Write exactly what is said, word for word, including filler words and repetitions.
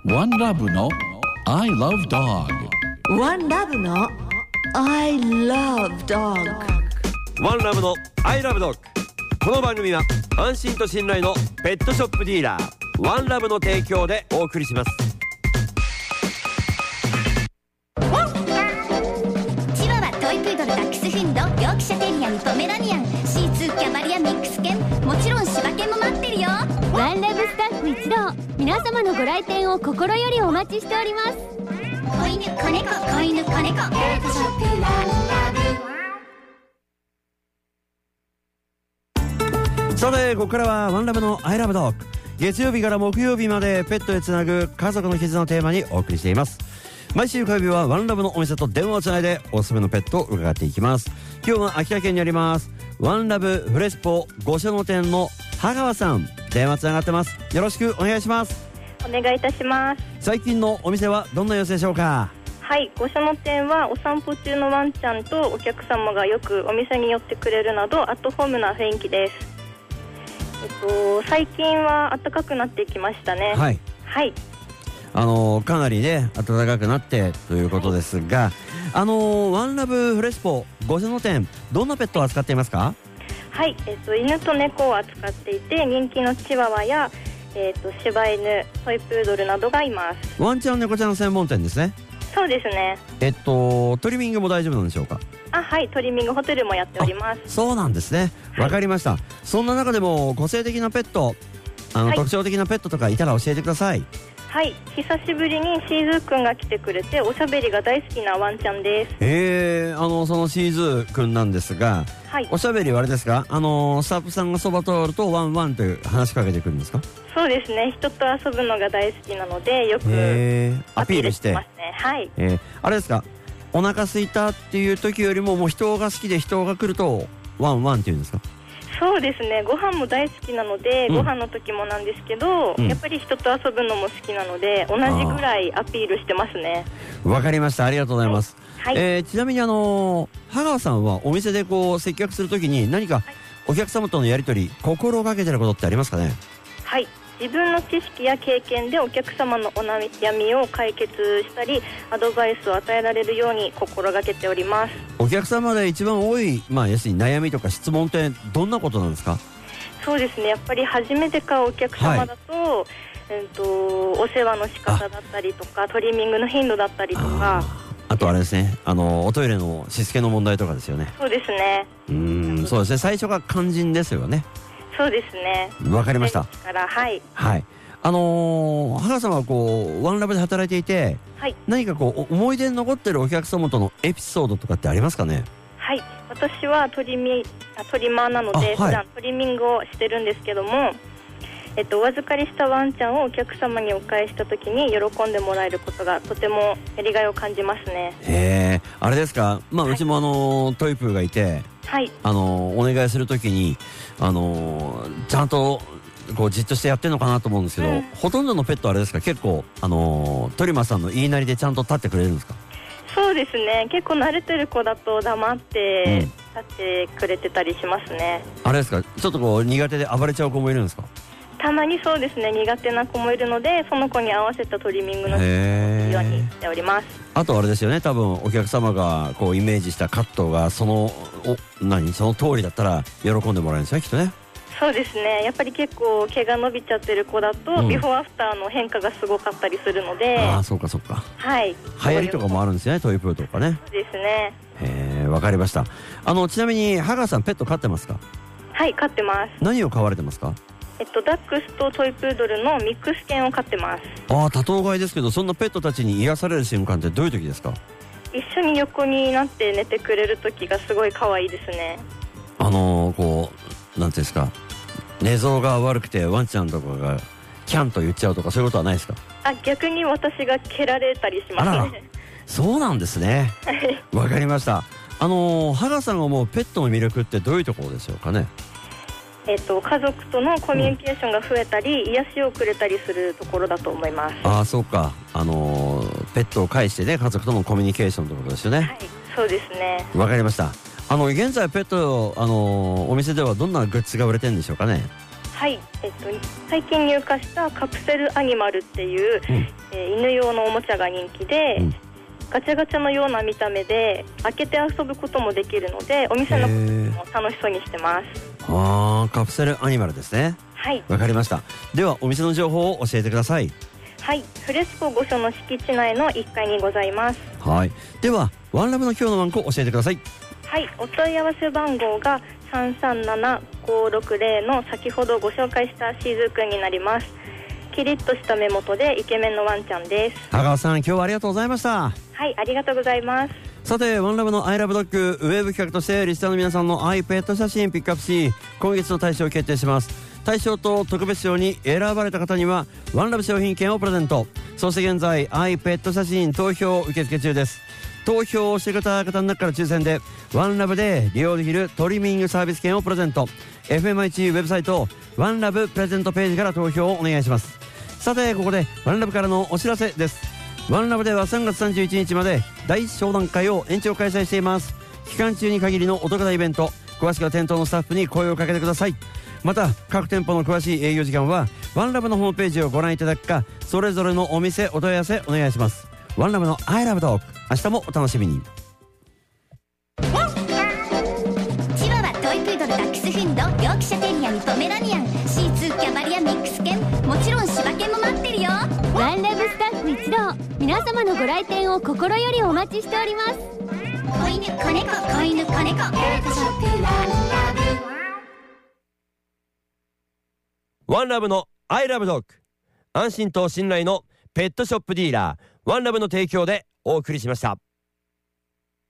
ワンラブの I love dog。 ワンラブの I love dog。 ワンラブの I love dog。 この番組は安心と信頼のペットショップディーラーワンラブの提供でお送りします。 チワワ、トイプードル、ダックスフンド、ヨークシャテリアにポメラニアン、シーツー、キャバリア、ミックス犬、もちろん柴犬も待ってるよ。 ワンラブスタッフ一同、皆様のご来店を心よりお待ちしております。 子犬、子猫、子犬、子猫、ペットショップワンラブ。さてここからはワンラブの I love dog。 月曜日から木曜日までペットへつなぐ家族の絆をテーマにお送りしています。毎週火曜日はワンラブのお店と電話をつないでおすすめのペットを伺っていきます。今日は秋田県にありますワンラブフレスポ五所野店の羽川さん、電話つながってます。よろしくお願いします。 お願いいたします。 最近のお店はどんな様子でしょうか？ はい、五所野店はお散歩中のワンちゃんとお客様がよくお店に寄ってくれるなどアットホームな雰囲気です。えっと、最近は暖かくなってきましたね。 はい、 はい、 あのー、かなりね暖かくなってということですが、はい、あのー、ワンラブフレスポ五所野店、どんなペットを扱っていますか？ はい、えっと、犬と猫を扱っていて、人気のチワワや、えっと、柴犬、トイプードルなどがいます。 ワンちゃん猫ちゃん専門店ですね。 そうですね。 えっとトリミングも大丈夫なんでしょうか？ あ、はい、トリミングホテルもやっております。 そうなんですね。わかりました、はい、そんな中でも個性的なペット、あの、はい、特徴的なペットとかいたら教えてください。 はい、久しぶりにシーズーくんが来てくれて、おしゃべりが大好きなワンちゃんです。 えー、あのそのシーズーくんなんですが、はい、おしゃべりはあれですか？あのスタッフさんがそば通るとワンワンという話しかけてくるんですか？ そうですね、人と遊ぶのが大好きなのでよくアピールしてますね。はい、 えー、あれですか、お腹空いたっていう時よりももう人が好きで人が来るとワンワンっていうんですか？ そうですね、ご飯も大好きなので、うん、ご飯の時もなんですけど、うん、やっぱり人と遊ぶのも好きなので同じぐらいアピールしてますね。 わかりました、ありがとうございます。 はい、 えー、ちなみにあのー、羽川さんはお店でこう接客するときに何かお客様とのやり取り心がけてることってありますかね？ はい、自分の知識や経験でお客様のお悩みを解決したりアドバイスを与えられるように心がけております。 お客様で一番多い、まあ、要するに悩みとか質問ってどんなことなんですか？ そうですね、やっぱり初めて買うお客様だと、はい、えー、とお世話の仕方だったりとかトリミングの頻度だったりとか、 あとあれですね、あのおトイレのしつけの問題とかですよね。 そうですね。 うーん、そうですね、最初が肝心ですよね。 そうですね。 わかりました。 から、はい、 はい、あのー、羽川さんはこうワンラブで働いていて、はい、何かこう思い出に残ってるお客様とのエピソードとかってありますかね？ はい、私はトリミトリマーなので、はい、普段トリミングをしてるんですけども、えっと、お預かりしたワンちゃんをお客様にお返しした時に喜んでもらえることがとてもやりがいを感じますね。 へえ、あれですか、まあ、はい、うちもあのトイプーがいて、はい、あのお願いするときにあのちゃんとこうじっとしてやってるのかなと思うんですけど、うん、ほとんどのペットあれですか、結構あのトリマーさんの言いなりでちゃんと立ってくれるんですか？ そうですね、結構慣れてる子だと黙って立ってくれてたりしますね。 うん、あれですか、ちょっとこう苦手で暴れちゃう子もいるんですか？ たまにそうですね、苦手な子もいるのでその子に合わせたトリミングのようにしております。 あとあれですよね、多分お客様がこうイメージしたカットがそのお何その通りだったら喜んでもらえるんですよね、きっとね。 そうですね、やっぱり結構毛が伸びちゃってる子だと、うん、ビフォーアフターの変化がすごかったりするので。 ああ、そうかそうか。 はい、 流行りとかもあるんですよね、トイプーとかね。 そうですね。 へえ、わかりました。あのちなみに羽川さんペット飼ってますか？ はい、飼ってます。 何を飼われてますか？ えっと、ダックスとトイプードルのミックス犬を飼ってます。 ああ、多頭飼いですけど、そんなペットたちに癒される瞬間ってどういう時ですか？ 一緒に横になって寝てくれる時がすごい可愛いですね。 あのー、こうなんていうんですか、寝相が悪くてワンちゃんとかがキャンと言っちゃうとかそういうことはないですか？ あ、逆に私が蹴られたりしますね。あら、 そうなんですね。わかりました。あのー、羽川さんが思うペットの魅力ってどういうところでしょうかね？ えっと、家族とのコミュニケーションが増えたり、うん、癒しをくれたりするところだと思います。 ああ、そうか、あのー、ペットを介してね、家族とのコミュニケーションということですよね。はい、 そうですね。 わかりました。あの現在ペット、あのー、お店ではどんなグッズが売れてるんでしょうかね？ はい、えっと、最近入荷したカプセルアニマルっていう、うん、えー、犬用のおもちゃが人気で、うん、ガチャガチャのような見た目で開けて遊ぶこともできるのでお店の子も楽しそうにしてます。 あー、カプセルアニマルですね。 はい、 わかりました。ではお店の情報を教えてください。 はい、フレスコ御所の敷地内のいっかいにございます。 はい、ではワンラブの今日の番号を教えてください。 はい、お問い合わせ番号がさんさんななごろくゼロの先ほどご紹介したシーズーくんになります。キリッとした目元でイケメンのワンちゃんです。 羽川さん、今日はありがとうございました。 はい、ありがとうございます。 さて、ワンラブのアイラブドッグウェブ企画としてリスナーの皆さんのアイペット写真ピックアップし、今月の大賞を決定します。大賞と特別賞に選ばれた方にはワンラブ商品券をプレゼント。そして現在アイペット写真投票受付中です。投票をしてくれた方の中から抽選でワンラブで利用できるトリミングサービス券をプレゼント。 エフエムアイチ ウェブサイトワンラブプレゼントページから投票をお願いします。さて、ここでワンラブからのお知らせです。ワンラブではさんがつさんじゅういちにちまで大商談会を延長開催しています。期間中に限りのお得なイベント、詳しくは店頭のスタッフに声をかけてください。また各店舗の詳しい営業時間はワンラブのホームページをご覧いただくか、それぞれのお店お問い合わせお願いします。ワンラブのアイラブトーク、明日もお楽しみに。 チワワ、トイプードル、ダックスフンド、ヨークシャテリアにポメラニアン、シーツー、キャバリア、ミックス犬、もちろん柴犬も待ってるよ。 ワンラブスタッフ一同、皆様のご来店を心よりお待ちしております。 子犬子猫、子犬子猫、ペットショップワンラブ。ワンラブのアイラブドッグ、安心と信頼のペットショップディーラーワンラブの提供でお送りしました。